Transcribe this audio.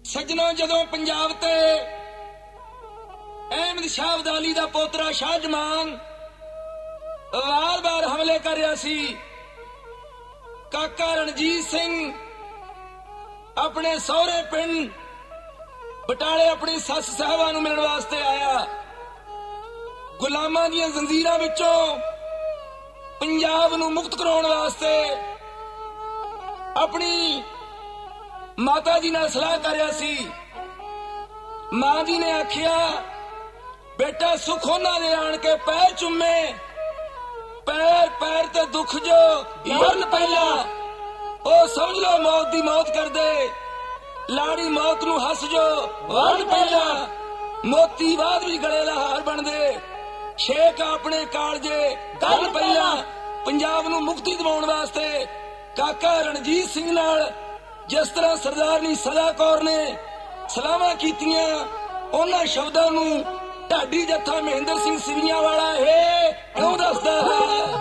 ਸੱਜਣੋ, ਜਦੋਂ ਪੰਜਾਬ ਤੇ ਅਹਿਮਦ ਸ਼ਾਹ ਅਬਦਾਲੀ ਦਾ ਪੋਤਰਾ ਸ਼ਾਹਜਮਾਨ ਵਾਰ-ਵਾਰ ਹਮਲੇ ਕਰ ਰਿਹਾ ਸੀ, ਕਾਕਾ ਰਣਜੀਤ ਸਿੰਘ ਆਪਣੇ ਸਹੁਰੇ ਪਿੰਡ ਬਟਾਲੇ ਆਪਣੀ ਸੱਸ ਸਾਹਿਬਾ ਨੂੰ ਮਿਲਣ ਵਾਸਤੇ ਆਇਆ। ਗੁਲਾਮਾਂ ਦੀਆਂ ਜ਼ੰਜੀਰਾਂ ਵਿੱਚੋਂ ਪੰਜਾਬ ਨੂੰ ਮੁਕਤ ਕਰਾਉਣ ਵਾਸਤੇ ਆਪਣੀ ਮਾਤਾ ਜੀ ਨਾਲ ਸਲਾਹ ਕਰ ਰਿਹਾ ਸੀ। ਮਾਂ ਜੀ ਨੇ ਆਖਿਆ, ਬੇਟਾ ਸੁੱਖ ਉਹਨਾਂ ਦੇ ਆਣ ਕੇ ਪੈਰ ਚੁੰਮੇ, ਪੈਰ ਪੈਰ ਤੇ ਦੁੱਖ ਜੋ ਮਰਨ ਪਹਿਲਾਂ ਉਹ ਸਮਝ ਲੋ ਮੌਤ ਦੀ ਮੌਤ ਕਰਦੇ, ਲਾੜੀ ਮੌਤ ਨੂੰ ਹੱਸ ਜੋ ਵਰਨ ਪਹਿਲਾਂ, ਮੋਤੀ ਬਾਅਦ ਵੀ ਗਲੇ ਦਾ ਹਾਰ ਬਣਦੇ, ਸ਼ੇਖ ਆਪਣੇ ਕਾਲਜੇ ਗੱਲ ਪਹਿਲਾਂ। ਪੰਜਾਬ ਨੂੰ ਮੁਕਤੀ ਦਿਵਾਉਣ ਵਾਸਤੇ ਕਾਕਾ ਰਣਜੀਤ ਸਿੰਘ ਨਾਲ ਜਿਸ ਤਰ੍ਹਾਂ ਸਰਦਾਰਨੀ ਸਦਾ ਕੌਰ ਨੇ ਸਲਾਹਾਂ ਕੀਤੀਆਂ, ਉਹਨਾਂ ਸ਼ਬਦਾਂ ਨੂੰ ਢਾਡੀ ਜੱਥਾ ਮਹਿੰਦਰ ਸਿੰਘ ਸਿਵੀਆਂ ਵਾਲਾ ਕਿਉਂ ਦੱਸਦਾ ਹੈ।